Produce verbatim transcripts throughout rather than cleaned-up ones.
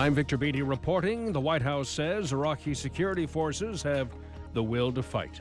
I'm Victor Beatty reporting. The White House says Iraqi security forces have the will to fight.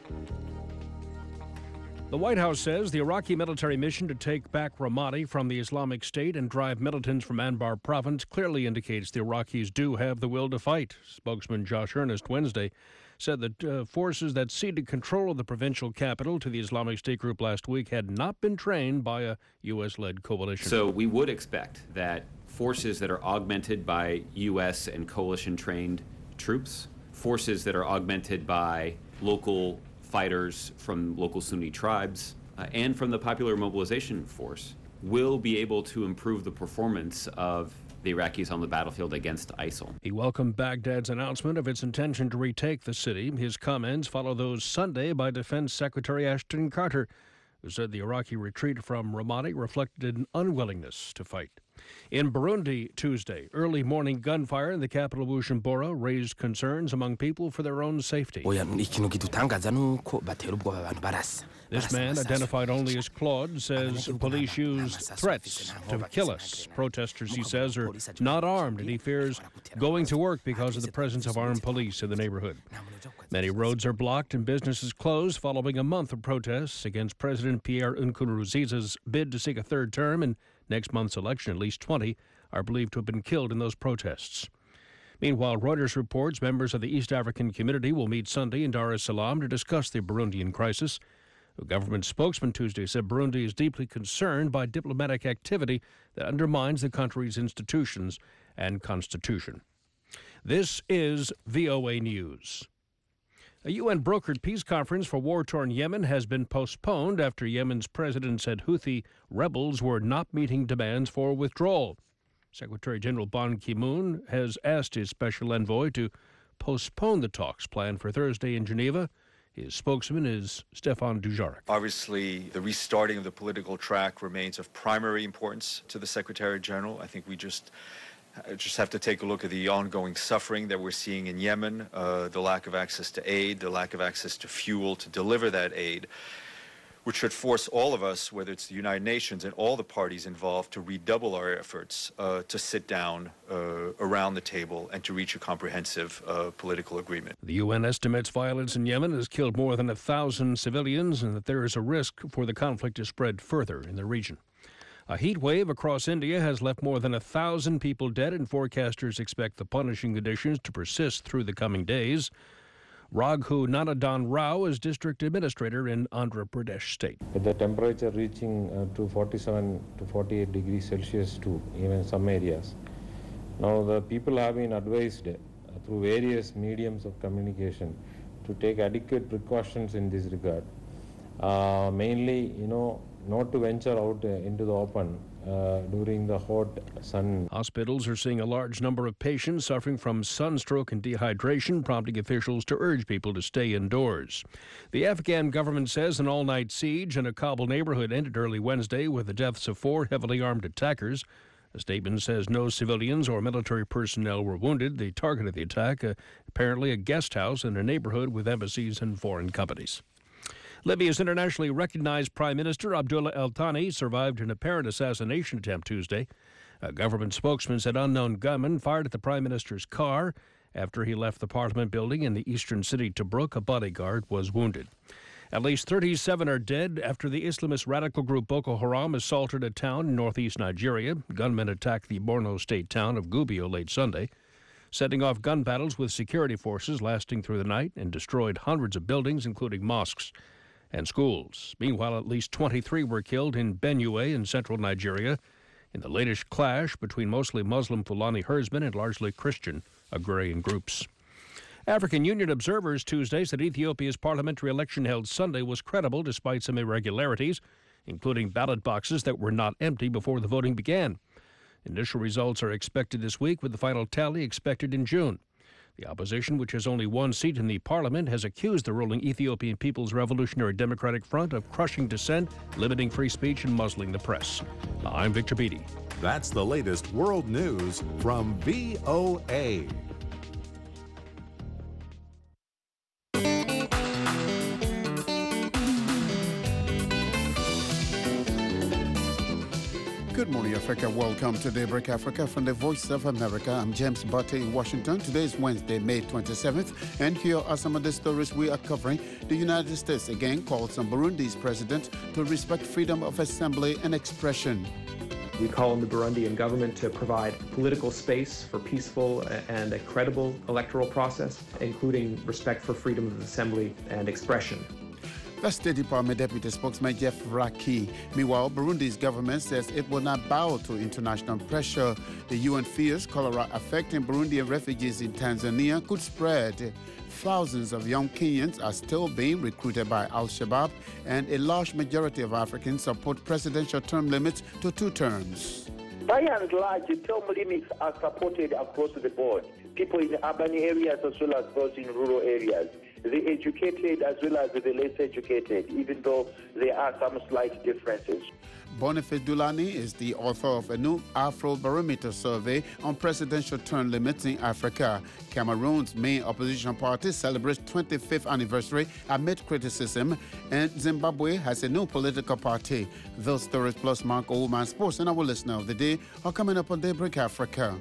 The White House says the Iraqi military mission to take back Ramadi from the Islamic State and drive militants from Anbar province clearly indicates the Iraqis do have the will to fight. Spokesman Josh Earnest Wednesday said that uh, forces that ceded control of the provincial capital to the Islamic State group last week had not been trained by a U S-led coalition. So we would expect that forces that are augmented by U S and coalition-trained troops, forces that are augmented by local fighters from local Sunni tribes, uh, and from the Popular Mobilization Force, will be able to improve the performance of the Iraqis on the battlefield against ISIL. He welcomed Baghdad's announcement of its intention to retake the city. His comments follow those Sunday by Defense Secretary Ashton Carter, who said the Iraqi retreat from Ramadi reflected an unwillingness to fight. In Burundi Tuesday, early morning gunfire in the capital Bujumbura raised concerns among people for their own safety. This man, identified only as Claude, says police used threats to kill us. Protesters, he says, are not armed, and he fears going to work because of the presence of armed police in the neighborhood. Many roads are blocked and businesses closed following a month of protests against President Pierre Nkurunziza's bid to seek a third term in next month's election. At least twenty are believed to have been killed in those protests. Meanwhile, Reuters reports members of the East African community will meet Sunday in Dar es Salaam to discuss the Burundian crisis. A government spokesman Tuesday said Burundi is deeply concerned by diplomatic activity that undermines the country's institutions and constitution. This is V O A News. A U N-brokered peace conference for war-torn Yemen has been postponed after Yemen's president said Houthi rebels were not meeting demands for withdrawal. Secretary General Ban Ki-moon has asked his special envoy to postpone the talks planned for Thursday in Geneva. His spokesman is Stefan Dujarric. Obviously, the restarting of the political track remains of primary importance to the Secretary General. I think we just just have to take a look at the ongoing suffering that we're seeing in Yemen, uh, the lack of access to aid, the lack of access to fuel to deliver that aid, which should force all of us, whether it's the United Nations and all the parties involved, to redouble our efforts uh, to sit down uh, around the table and to reach a comprehensive uh, political agreement. The U N estimates violence in Yemen has killed more than a thousand civilians and that there is a risk for the conflict to spread further in the region. A heat wave across India has left more than a thousand people dead, and forecasters expect the punishing conditions to persist through the coming days. Raghu Nanadan Rao is district administrator in Andhra Pradesh state. With the temperature reaching uh, to forty-seven to forty-eight degrees Celsius too, even some areas. Now the people have been advised uh, through various mediums of communication to take adequate precautions in this regard. Uh, mainly, you know, not to venture out uh, into the open uh, during the hot sun. Hospitals are seeing a large number of patients suffering from sunstroke and dehydration, prompting officials to urge people to stay indoors. The Afghan government says an all-night siege in a Kabul neighborhood ended early Wednesday with the deaths of four heavily armed attackers. The statement says no civilians or military personnel were wounded. The target of the attack, uh, apparently a guest house in a neighborhood with embassies and foreign companies. Libya's internationally recognized Prime Minister Abdullah El Thani survived an apparent assassination attempt Tuesday. A government spokesman said unknown gunmen fired at the Prime Minister's car after he left the Parliament building in the eastern city Tobruk. A bodyguard was wounded. At least thirty-seven are dead after the Islamist radical group Boko Haram assaulted a town in northeast Nigeria. Gunmen attacked the Borno state town of Gubbio late Sunday, setting off gun battles with security forces lasting through the night and destroyed hundreds of buildings, including mosques and schools. Meanwhile, at least twenty-three were killed in Benue in central Nigeria in the latest clash between mostly Muslim Fulani herdsmen and largely Christian agrarian groups. African Union observers Tuesday said Ethiopia's parliamentary election held Sunday was credible despite some irregularities, including ballot boxes that were not empty before the voting began. Initial results are expected this week, with the final tally expected in June. The opposition, which has only one seat in the parliament, has accused the ruling Ethiopian People's Revolutionary Democratic Front of crushing dissent, limiting free speech, and muzzling the press. I'm Victor Beatty. That's the latest world news from V O A. Good morning, Africa. Welcome to Daybreak Africa from the Voice of America. I'm James Butte in Washington. Today is Wednesday, May twenty-seventh, and here are some of the stories we are covering. The United States again calls on Burundi's president to respect freedom of assembly and expression. We call on the Burundian government to provide political space for peaceful and a credible electoral process, including respect for freedom of assembly and expression. The State Department Deputy Spokesman Jeff Raki. Meanwhile, Burundi's government says it will not bow to international pressure. The U N fears cholera affecting Burundian refugees in Tanzania could spread. Thousands of young Kenyans are still being recruited by Al-Shabaab, and a large majority of Africans support presidential term limits to two terms. By and large, term limits are supported across the board. People in urban areas as well as those in rural areas. The educated as well as the less educated, even though there are some slight differences. Boniface Dulani is the author of a new Afrobarometer survey on presidential term limits in Africa. Cameroon's main opposition party celebrates twenty-fifth anniversary amid criticism, and Zimbabwe has a new political party. Those stories plus Mark Oldman Sports and our listener of the day are coming up on Daybreak Africa.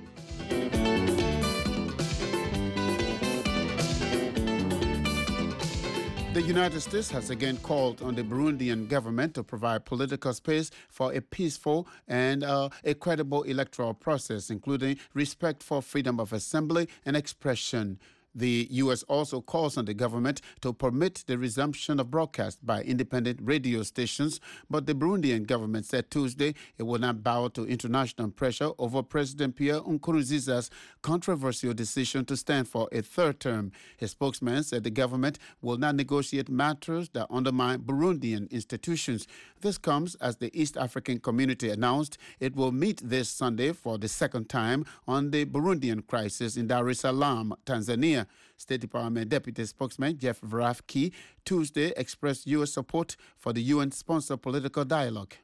The United States has again called on the Burundian government to provide political space for a peaceful and uh, a credible electoral process, including respect for freedom of assembly and expression. The U S also calls on the government to permit the resumption of broadcast by independent radio stations, but the Burundian government said Tuesday it will not bow to international pressure over President Pierre Nkurunziza's controversial decision to stand for a third term. His spokesman said the government will not negotiate matters that undermine Burundian institutions. This comes as the East African Community announced it will meet this Sunday for the second time on the Burundian crisis in Dar es Salaam, Tanzania. State Department Deputy Spokesman Jeff Rafki Tuesday expressed U S support for the U N-sponsored political dialogue.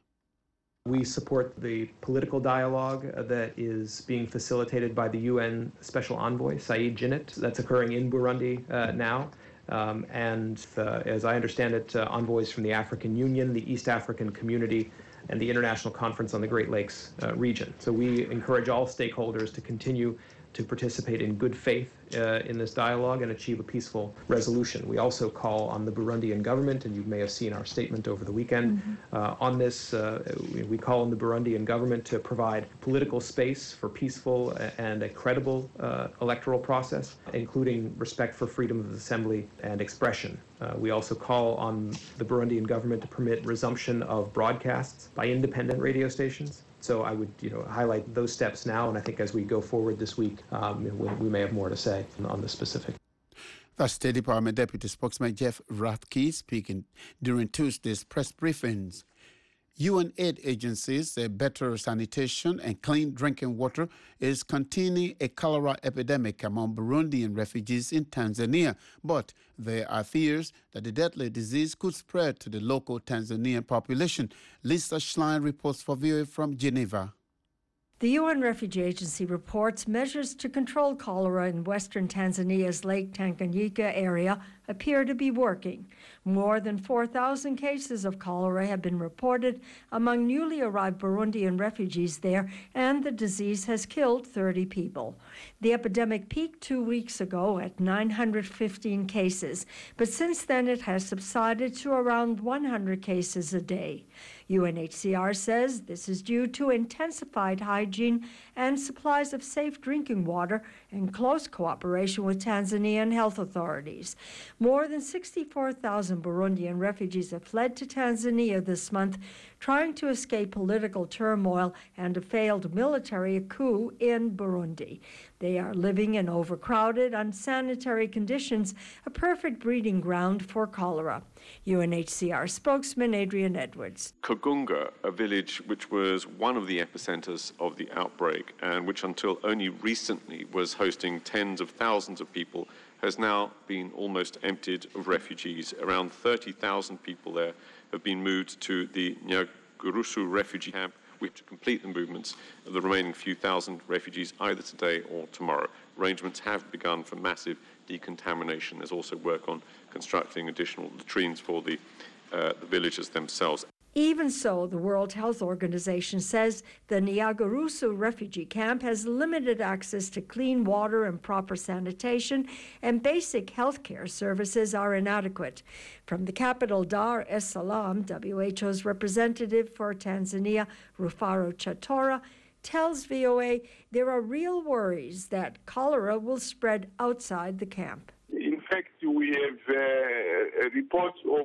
We support the political dialogue that is being facilitated by the U N Special Envoy, Said Djinnit. That's occurring in Burundi uh, now. Um, and uh, as I understand it, uh, envoys from the African Union, the East African Community, and the International Conference on the Great Lakes uh, region. So we encourage all stakeholders to continue to participate in good faith uh, in this dialogue and achieve a peaceful resolution. We also call on the Burundian government, and you may have seen our statement over the weekend mm-hmm. uh, on this. Uh, we, we call on the Burundian government to provide political space for peaceful and a credible uh, electoral process, including respect for freedom of assembly and expression. Uh, we also call on the Burundian government to permit resumption of broadcasts by independent radio stations. So I would, you know, highlight those steps now, and I think as we go forward this week, um, we, we may have more to say on the specific. The State Department Deputy Spokesman Jeff Rathke speaking during Tuesday's press briefings. U N aid agencies say better sanitation and clean drinking water is containing a cholera epidemic among Burundian refugees in Tanzania. But there are fears that the deadly disease could spread to the local Tanzanian population. Lisa Schlein reports for V O A from Geneva. The U N Refugee Agency reports measures to control cholera in western Tanzania's Lake Tanganyika area appear to be working. More than four thousand cases of cholera have been reported among newly arrived Burundian refugees there, and the disease has killed thirty people. The epidemic peaked two weeks ago at nine hundred fifteen cases, but since then it has subsided to around one hundred cases a day. U N H C R says this is due to intensified hygiene and supplies of safe drinking water and close cooperation with Tanzanian health authorities. More than sixty-four thousand Burundian refugees have fled to Tanzania this month, trying to escape political turmoil and a failed military coup in Burundi. They are living in overcrowded, unsanitary conditions, a perfect breeding ground for cholera. U N H C R spokesman Adrian Edwards. Kagunga, a village which was one of the epicenters of the outbreak and which until only recently was hosting tens of thousands of people, has now been almost emptied of refugees. Around thirty thousand people there have been moved to the Nyarugusu refugee camp. We have to complete the movements of the remaining few thousand refugees either today or tomorrow. Arrangements have begun for massive decontamination. There's also work on constructing additional latrines for the, uh, the villagers themselves. Even so, the World Health Organization says the Nyarugusu refugee camp has limited access to clean water and proper sanitation, and basic health care services are inadequate. From the capital Dar es Salaam, W H O's representative for Tanzania, Rufaro Chatora, tells V O A there are real worries that cholera will spread outside the camp. In fact, we have uh, reports of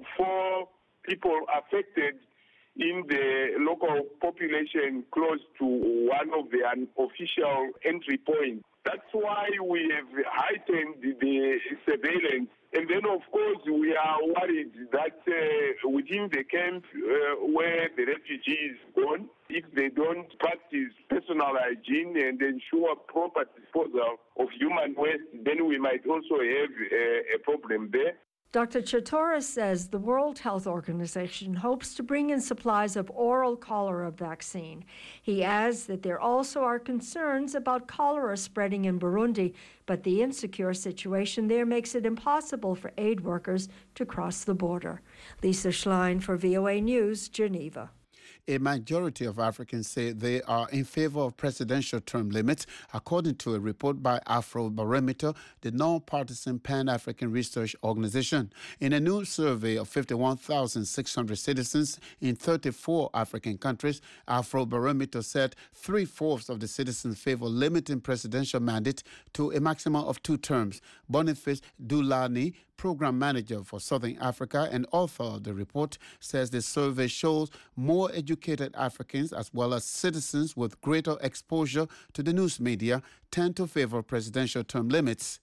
four people affected in the local population close to one of the unofficial entry points. That's why we have heightened the surveillance. And then, of course, we are worried that uh, within the camp uh, where the refugees gone, if they don't practice personal hygiene and ensure proper disposal of human waste, then we might also have uh, a problem there. Doctor Chatora says the World Health Organization hopes to bring in supplies of oral cholera vaccine. He adds that there also are concerns about cholera spreading in Burundi, but the insecure situation there makes it impossible for aid workers to cross the border. Lisa Schlein for V O A News, Geneva. A majority of Africans say they are in favor of presidential term limits, according to a report by Afrobarometer, the non-partisan Pan-African research organization. In a new survey of fifty-one thousand six hundred citizens in thirty-four African countries, Afrobarometer said three-fourths of the citizens favor limiting presidential mandate to a maximum of two terms. Boniface Dulani, program manager for Southern Africa and author of the report, says the survey shows more educated Africans as well as citizens with greater exposure to the news media tend to favor presidential term limits.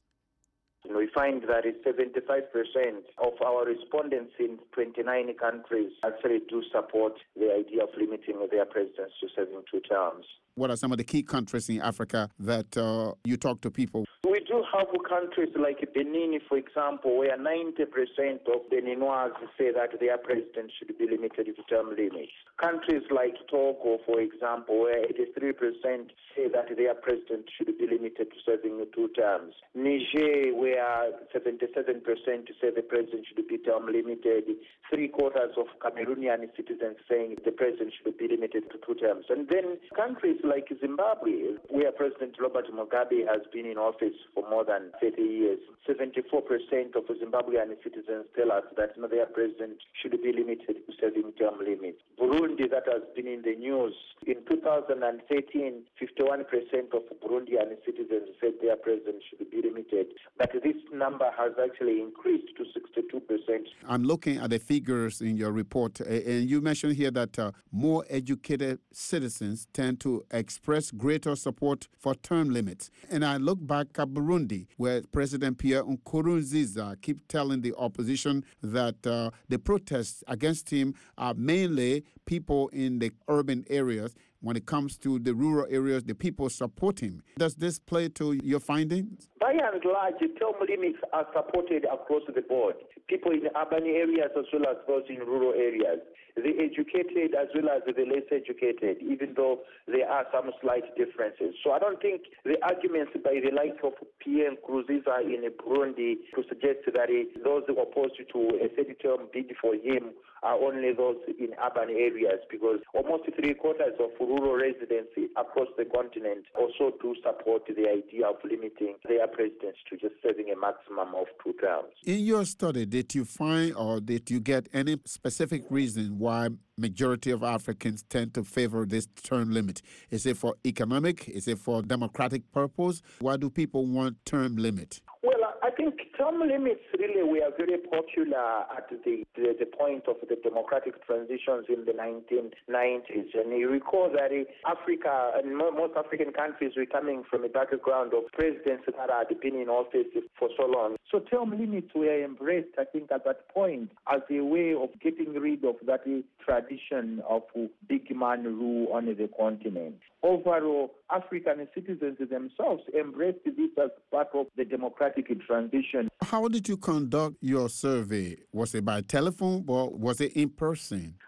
We find that seventy-five percent of our respondents in twenty-nine countries actually do support the idea of limiting their presidents to serving two terms. What are some of the key countries in Africa that uh, you talk to people? We do have countries like Benin, for example, where ninety percent of Beninois say that their president should be limited to term limits. Countries like Togo, for example, where eighty-three percent say that their president should be limited to serving two terms. Niger, where seventy-seven percent say the president should be term limited. Three quarters of Cameroonian citizens saying the president should be limited to two terms. And then countries like Zimbabwe, where President Robert Mugabe has been in office for more than thirty years, seventy-four percent of Zimbabwean citizens tell us that their president should be limited to serving term limits. Burundi, that has been in the news, in two thousand thirteen, fifty-one percent of Burundian citizens said their president should be limited. But this number has actually increased to sixty-two percent. I'm looking at the figures in your report, and you mentioned here that uh, more educated citizens tend to express greater support for term limits. And I look back at Burundi, where President Pierre Nkurunziza keep telling the opposition that uh, the protests against him are mainly people in the urban areas. When it comes to the rural areas, the people support him. Does this play to your findings? By and large, term limits are supported across the board. People in urban areas as well as those in rural areas. The educated as well as the less educated, even though there are some slight differences. So I don't think the arguments by the likes of Pierre Nkurunziza in Burundi to suggest that those opposed to a third term bid for him are only those in urban areas, because almost three quarters of rural residents across the continent also do support the idea of limiting their presidents to just serving a maximum of two terms. In your study, did you find or did you get any specific reason why majority of Africans tend to favor this term limit? Is it for economic? Is it for democratic purpose? Why do people want term limit? Well, I think term limits really were very popular at the, the, the point of the democratic transitions in the nineteen nineties. And you recall that Africa and most African countries were coming from a background of presidents that had been in office for so long. So term limits were embraced, I think, at that point as a way of getting rid of that tradition of big man rule on the continent. Overall, African citizens themselves embraced this as part of the democratic transition. How did you conduct your survey? Was it by telephone or was it in person? Afro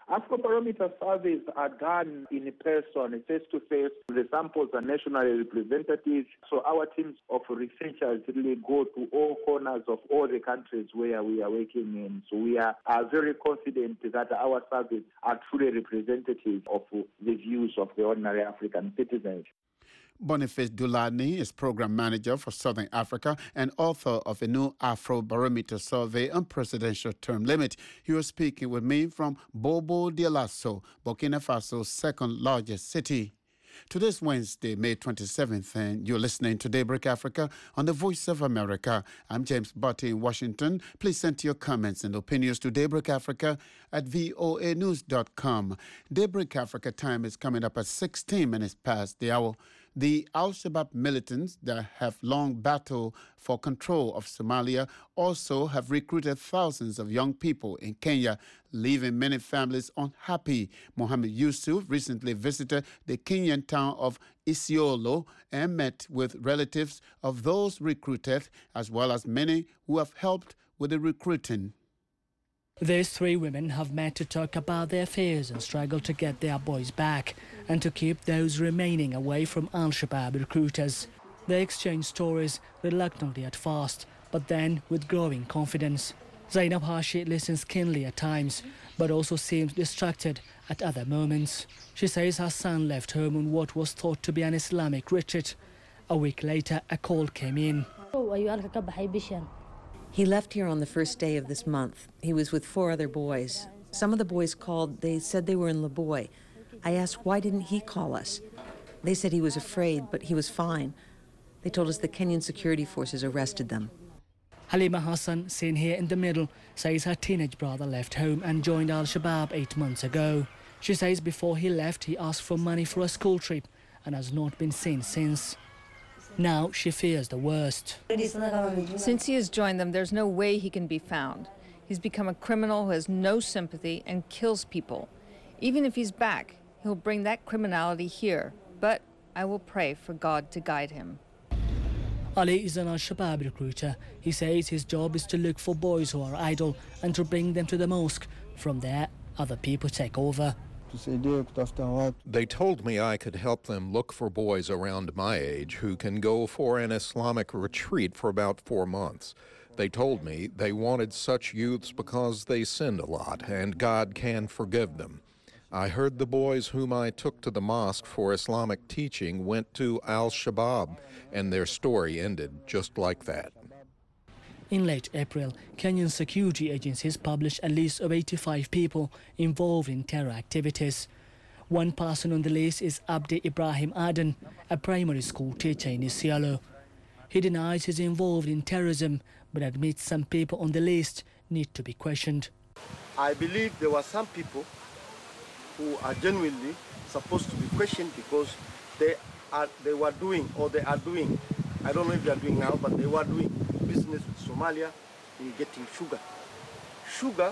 Afrobarometer surveys are done in person, face-to-face. The samples are nationally representative. So our teams of researchers really go to all corners of all the countries where we are working in. So we are, are very confident that our surveys are truly representative of the views of the ordinary African citizens. Boniface Dulani is program manager for Southern Africa and author of a new Afrobarometer survey on presidential term limit. He was speaking with me from Bobo Dioulasso, Burkina Faso's second largest city. Today's Wednesday, May twenty-seventh, and you're listening to Daybreak Africa on the Voice of America. I'm James Butty in Washington. Please send your comments and opinions to Daybreak Africa at voa news dot com. Daybreak Africa time is coming up at sixteen minutes past the hour. The Al-Shabaab militants that have long battled for control of Somalia also have recruited thousands of young people in Kenya, leaving many families unhappy. Mohammed Yusuf recently visited the Kenyan town of Isiolo and met with relatives of those recruited, as well as many who have helped with the recruiting. These three women have met to talk about their fears and struggle to get their boys back and to keep those remaining away from Al-Shabaab recruiters. They exchange stories reluctantly at first, but then with growing confidence. Zainab Hashi listens keenly at times, but also seems distracted at other moments. She says her son left home on what was thought to be an Islamic retreat. A week later, a call came in. He left here on the first day of this month. He was with four other boys. Some of the boys called. They said they were in Laboy. I asked, why didn't he call us? They said he was afraid, but he was fine. They told us the Kenyan security forces arrested them. Halima Hassan, seen here in the middle, says her teenage brother left home and joined Al-Shabaab eight months ago. She says before he left, he asked for money for a school trip and has not been seen since. Now she fears the worst. Since he has joined them, there's no way he can be found. He's become a criminal who has no sympathy and kills people. Even if he's back, he'll bring that criminality here. But I will pray for God to guide him. Ali is an Al-Shabaab recruiter. He says his job is to look for boys who are idle and to bring them to the mosque. From there, other people take over. They told me I could help them look for boys around my age who can go for an Islamic retreat for about four months. They told me they wanted such youths because they sinned a lot and God can forgive them. I heard the boys whom I took to the mosque for Islamic teaching went to Al-Shabaab, and their story ended just like that. In late April, Kenyan security agencies published a list of eighty-five people involved in terror activities. One person on the list is Abdi Ibrahim Aden, a primary school teacher in Isiolo. He denies he's involved in terrorism, but admits some people on the list need to be questioned. I believe there were some people who are genuinely supposed to be questioned because they are they were doing or they are doing, I don't know if they are doing now, but they were doing business with Somalia in getting sugar. Sugar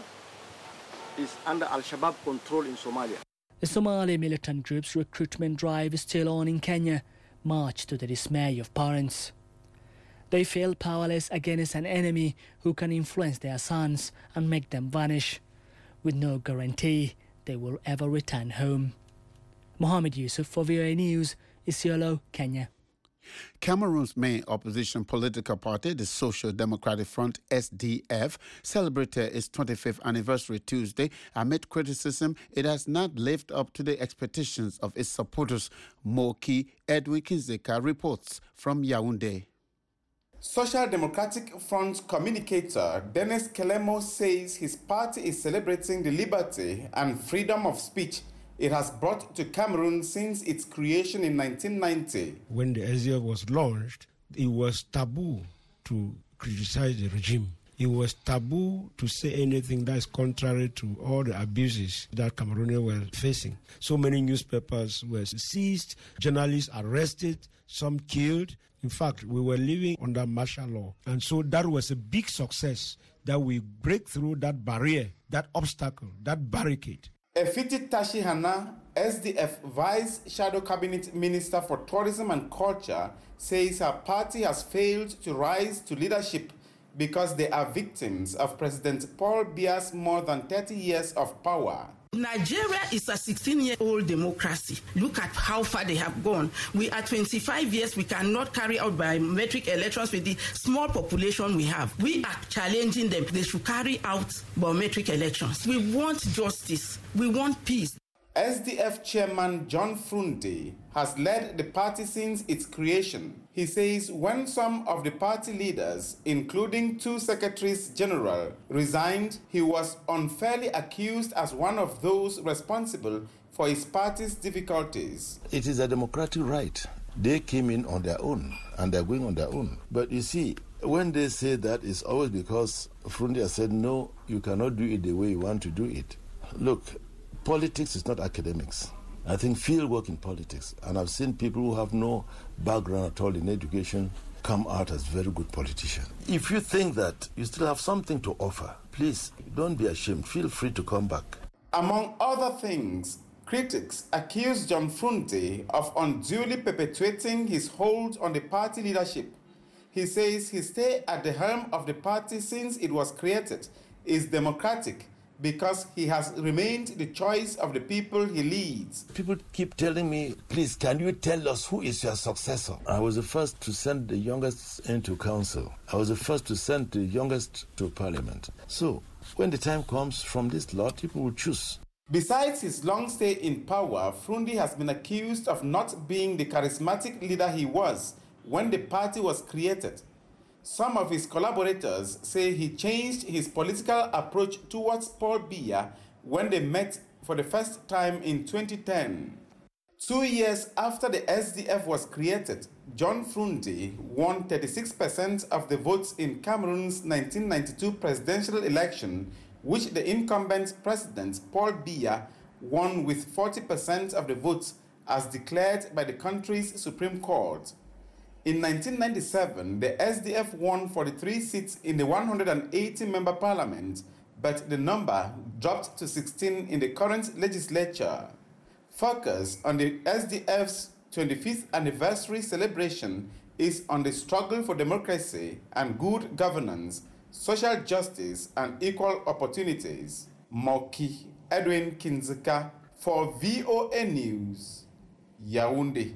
is under Al-Shabaab control in Somalia. The Somali militant group's recruitment drive is still on in Kenya, much to the dismay of parents. They feel powerless against an enemy who can influence their sons and make them vanish, with no guarantee they will ever return home. Mohammed Yusuf for V O A News, Isiolo, Kenya. Cameroon's main opposition political party, the Social Democratic Front, S D F, celebrated its twenty-fifth anniversary Tuesday amid criticism it has not lived up to the expectations of its supporters. Moki Edwin Kinzeka reports from Yaoundé. Social Democratic Front communicator Dennis Kelemo says his party is celebrating the liberty and freedom of speech it has brought to Cameroon since its creation in nineteen ninety. When the S D F was launched, it was taboo to criticize the regime. It was taboo to say anything that is contrary to all the abuses that Cameroonians were facing. So many newspapers were seized, journalists arrested, some killed. In fact, we were living under martial law. And so that was a big success that we break through that barrier, that obstacle, that barricade. Efiti Tashi Hana, S D F Vice Shadow Cabinet Minister for Tourism and Culture, says her party has failed to rise to leadership because they are victims of President Paul Biya's more than thirty years of power. Nigeria is a sixteen-year-old democracy. Look at how far they have gone. We are twenty-five years. We cannot carry out biometric elections with the small population we have. We are challenging them. They should carry out biometric elections. We want justice. We want peace. S D F chairman John Frunde has led the party since its creation. He says when some of the party leaders, including two secretaries general, resigned, he was unfairly accused as one of those responsible for his party's difficulties. It is a democratic right. They came in on their own, and they're going on their own. But you see, when they say that, it's always because Frunde has said, no, you cannot do it the way you want to do it. Look, politics is not academics. I think field work in politics, and I've seen people who have no background at all in education come out as very good politicians. If you think that you still have something to offer, please, don't be ashamed. Feel free to come back. Among other things, critics accuse John Frunde of unduly perpetuating his hold on the party leadership. He says his stay at the helm of the party since it was created is democratic, because he has remained the choice of the people he leads. People keep telling me, please, can you tell us who is your successor? I was the first to send the youngest into council. I was the first to send the youngest to parliament. So, when the time comes from this lot, people will choose. Besides his long stay in power, Frunde has been accused of not being the charismatic leader he was when the party was created. Some of his collaborators say he changed his political approach towards Paul Biya when they met for the first time in twenty ten. Two years after the S D F was created, John Frunde won thirty-six percent of the votes in Cameroon's nineteen ninety-two presidential election, which the incumbent president, Paul Biya, won with forty percent of the votes as declared by the country's Supreme Court. In nineteen ninety-seven, the S D F won forty-three seats in the one hundred eighty member parliament, but the number dropped to sixteen in the current legislature. Focus on the S D F's twenty-fifth anniversary celebration is on the struggle for democracy and good governance, social justice, and equal opportunities. Moki Edwin Kinzeka for V O A News, Yaoundé.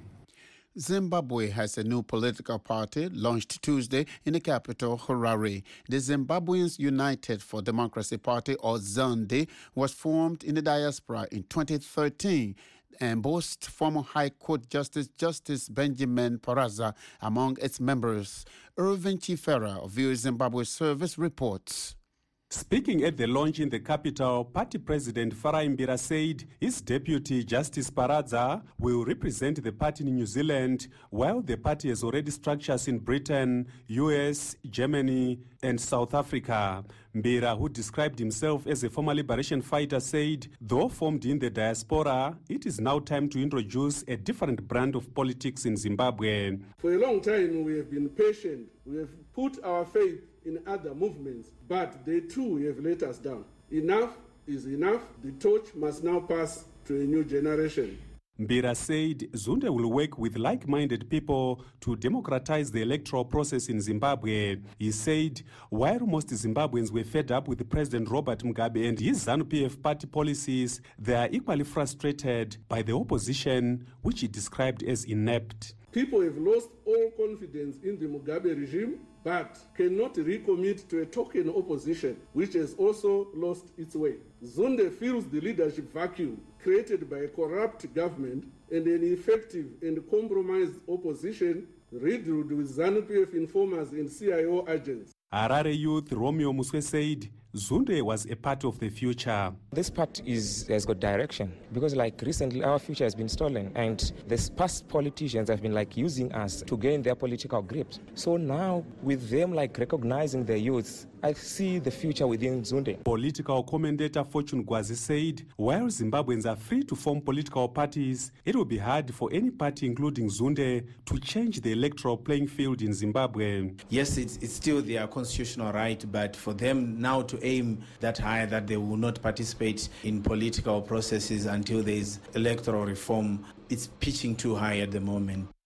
Zimbabwe has a new political party launched Tuesday in the capital, Harare. The Zimbabweans United for Democracy Party, or ZANDE, was formed in the diaspora in twenty thirteen and boasts former High Court Justice Justice Benjamin Paraza among its members. Irvin Chifera of V O A Zimbabwe Service reports. Speaking at the launch in the capital, party president Farai Mbira said his deputy Justice Paraza will represent the party in New Zealand, while the party has already structures in Britain, U S, Germany, and South Africa. Mbira, who described himself as a former liberation fighter, said, though formed in the diaspora, it is now time to introduce a different brand of politics in Zimbabwe. For a long time, we have been patient. We have put our faith in other movements, but they too have let us down. Enough is enough. The torch must now pass to a new generation. Mbira said Zunde will work with like-minded people to democratize the electoral process in Zimbabwe. He said while most Zimbabweans were fed up with President Robert Mugabe and his ZANU-P F party policies, they are equally frustrated by the opposition, which he described as inept. People have lost all confidence in the Mugabe regime, but cannot recommit to a token opposition, which has also lost its way. Zunde fills the leadership vacuum created by a corrupt government and an effective and compromised opposition riddled with ZANU-P F informers and C I O agents. Harare youth Romeo Muswe said Zunde was a part of the future. This part is, has got direction because like recently our future has been stolen and the past politicians have been like using us to gain their political grip. So now with them like recognizing the youth, I see the future within Zunde. Political commentator Fortune Gwazi said while Zimbabweans are free to form political parties, it will be hard for any party including Zunde to change the electoral playing field in Zimbabwe. Yes, it's, it's still their constitutional right, but for them now to aim that high that they will not participate in political processes until there is electoral reform, it's pitching too high at the moment.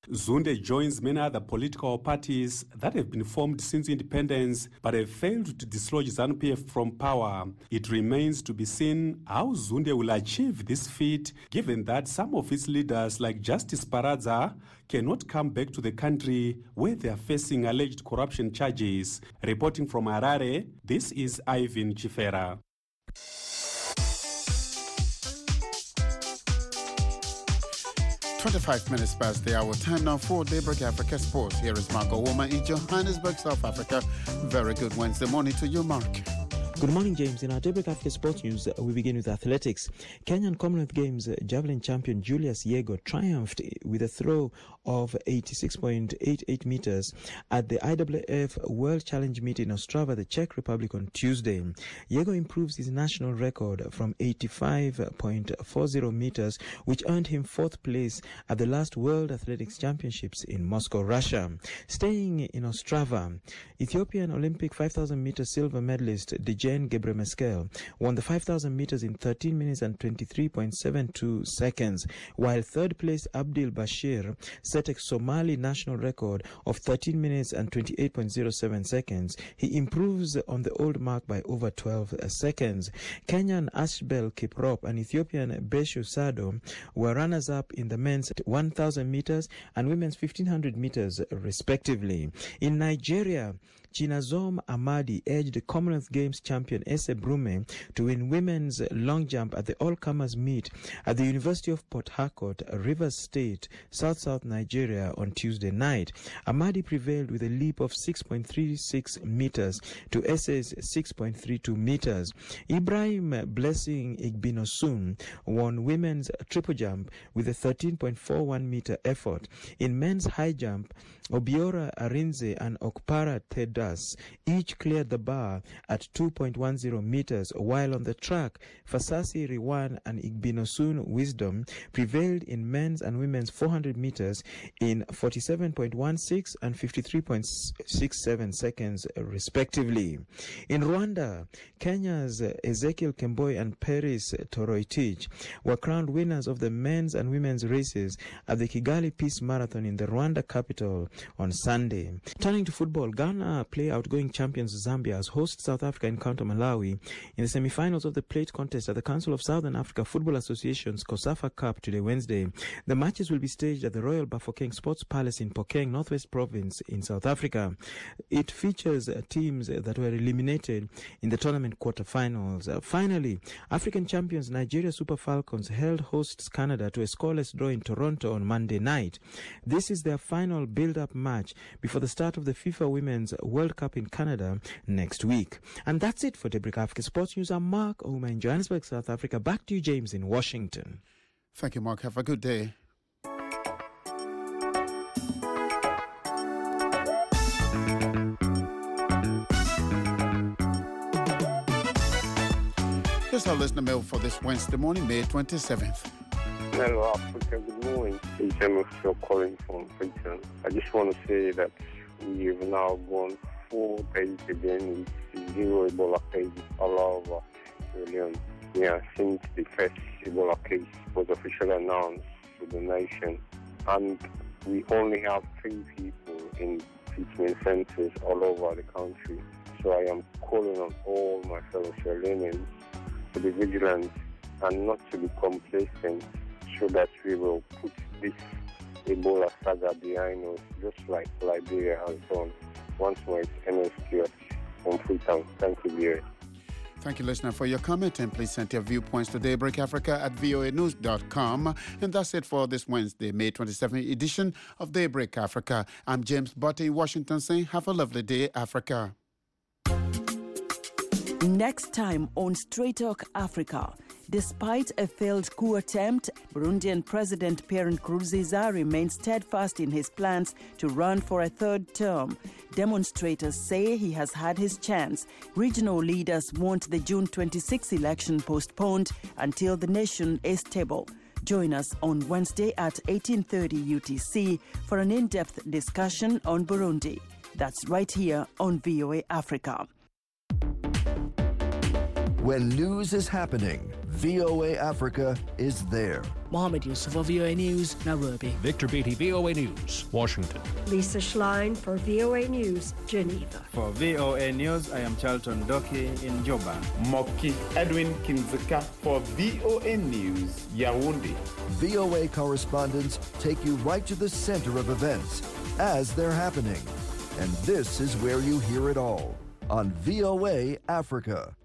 Zunde joins many other political parties that have been formed since independence but have failed to dislodge ZANU-P F from power. It remains to be seen how Zunde will achieve this feat, given that some of its leaders, like Justice Paradza, cannot come back to the country where they are facing alleged corruption charges. Reporting from Harare, this is Ivan Chifera. twenty-five minutes past the hour. Time now for Daybreak Africa Sports. Here is Marco Woman in Johannesburg, South Africa. Very good Wednesday morning to you, Mark. Good morning, James. In our Daybreak Africa Sports News, we begin with athletics. Kenyan Commonwealth Games javelin champion Julius Yego triumphed with a throw of eighty-six point eight eight meters at the I W F World Challenge meet in Ostrava, the Czech Republic on Tuesday. Yego improves his national record from eighty-five point four zero meters, which earned him fourth place at the last World Athletics Championships in Moscow, Russia. Staying in Ostrava, Ethiopian Olympic five thousand meter silver medalist Dejen Gebremeskel won the five thousand meters in thirteen minutes and twenty-three point seven two seconds, while third place Abdil Bashir set a Somali national record of thirteen minutes and twenty-eight point zero seven seconds. He improves on the old mark by over twelve seconds. Kenyan Ashbel Kiprop and Ethiopian Beshu Sado were runners-up in the men's one thousand meters and women's fifteen hundred meters, respectively. In Nigeria, Chinazom Amadi edged Commonwealth Games champion Ese Brume to win women's long jump at the all-comers meet at the University of Port Harcourt, Rivers State, South-South Nigeria on Tuesday night. Amadi prevailed with a leap of six point three six meters to Ese's six point three two meters. Ibrahim Blessing Igbinosun won women's triple jump with a thirteen point four one meter effort. In men's high jump, Obiora Arinze and Okpara Tedas each cleared the bar at two point one zero meters, while on the track, Fasasi Riwan and Igbinosun Wisdom prevailed in men's and women's four hundred meters in forty-seven point one six and fifty-three point six seven seconds, respectively. In Rwanda, Kenya's Ezekiel Kemboi and Paris Toroitich were crowned winners of the men's and women's races at the Kigali Peace Marathon in the Rwanda capital on Sunday. Turning to football, Ghana play outgoing champions Zambia as host South Africa encounter Malawi in the semi-finals of the plate contest at the Council of Southern Africa Football Association's COSAFA Cup today, Wednesday. The matches will be staged at the Royal Bafokeng Sports Palace in Phokeng, Northwest Province in South Africa. It features teams that were eliminated in the tournament quarterfinals. Uh, finally, African champions Nigeria Super Falcons held hosts Canada to a scoreless draw in Toronto on Monday night. This is their final build-up match before the start of the FIFA Women's World Cup in Canada next week. And that's it for Daybreak Africa Sports News. I'm Mark Ouma in Johannesburg, South Africa. Back to you, James, in Washington. Thank you, Mark. Have a good day. Here's our listener mail for this Wednesday morning, May twenty-seventh. Hello, Africa. Good morning. It's James still calling from Britain. I just want to say that we have now gone four days again with zero Ebola cases all over the region. Yeah, since the first Ebola case was officially announced to the nation. And we only have three people in treatment centers all over the country. So I am calling on all my fellow Sierra Leoneans to be vigilant and not to be complacent, so that we will put this Ebola saga behind us, just like Liberia has done. Once more, it's M S Q from Freetown. Thank you, dear. Thank you, listener, for your comment, and please send your viewpoints to Daybreak Africa at v o a news dot com. And that's it for this Wednesday, May twenty-seventh edition of Daybreak Africa. I'm James Botte in Washington saying, have a lovely day, Africa. Next time on Straight Talk Africa, despite a failed coup attempt, Burundian President Pierre Nkurunziza remains steadfast in his plans to run for a third term. Demonstrators say he has had his chance. Regional leaders want the June twenty-sixth election postponed until the nation is stable. Join us on Wednesday at eighteen thirty U T C for an in-depth discussion on Burundi. That's right here on V O A Africa. When news is happening, V O A Africa is there. Mohammed Yusuf for V O A News, Nairobi. Victor Beatty, V O A News, Washington. Lisa Schlein for V O A News, Geneva. For V O A News, I am Charlton Doki in Juba. Moki Edwin Kinzika for V O A News, Yaoundé. V O A correspondents take you right to the center of events as they're happening. And this is where you hear it all on V O A Africa.